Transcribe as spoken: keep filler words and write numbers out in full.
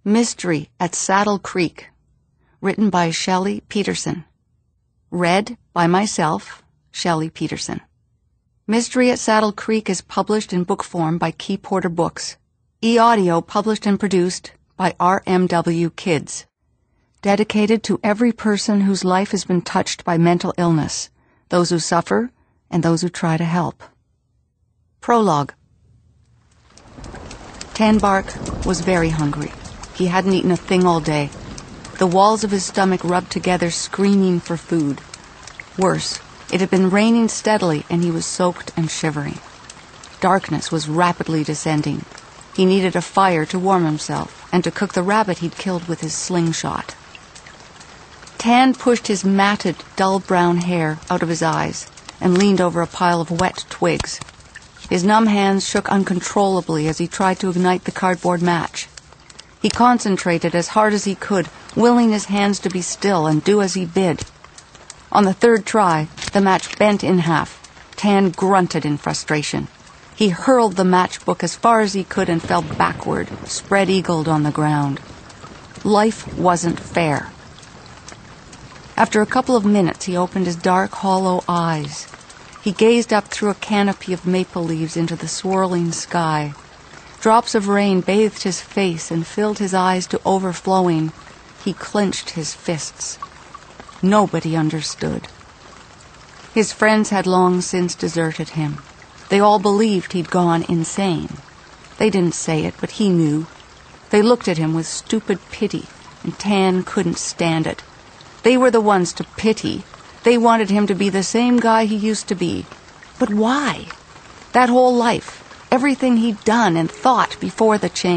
Mystery at Saddle Creek, written by Shelley Peterson. Read by myself, Shelley Peterson. Mystery at Saddle Creek is published in book form by Key Porter Books. E-audio published and produced by R M W Kids. Dedicated to every person whose life has been touched by mental illness, those who suffer and those who try to help. Prologue. Tanbark was very hungry. He hadn't eaten a thing all day. The walls of his stomach rubbed together, screaming for food. Worse, it had been raining steadily, and he was soaked and shivering. Darkness was rapidly descending. He needed a fire to warm himself, and to cook the rabbit he'd killed with his slingshot. Tan pushed his matted, dull brown hair out of his eyes, and leaned over a pile of wet twigs. His numb hands shook uncontrollably as he tried to ignite the cardboard match. He concentrated as hard as he could, willing his hands to be still and do as he bid. On the third try, the match bent in half. Tan grunted in frustration. He hurled the matchbook as far as he could and fell backward, spread-eagled on the ground. Life wasn't fair. After a couple of minutes, he opened his dark, hollow eyes. He gazed up through a canopy of maple leaves into the swirling sky. Drops of rain bathed his face and filled his eyes to overflowing. He clenched his fists. Nobody understood. His friends had long since deserted him. They all believed he'd gone insane. They didn't say it, but he knew. They looked at him with stupid pity, and Tan couldn't stand it. They were the ones to pity. They wanted him to be the same guy he used to be. But why? That whole life, everything he'd done and thought before the change.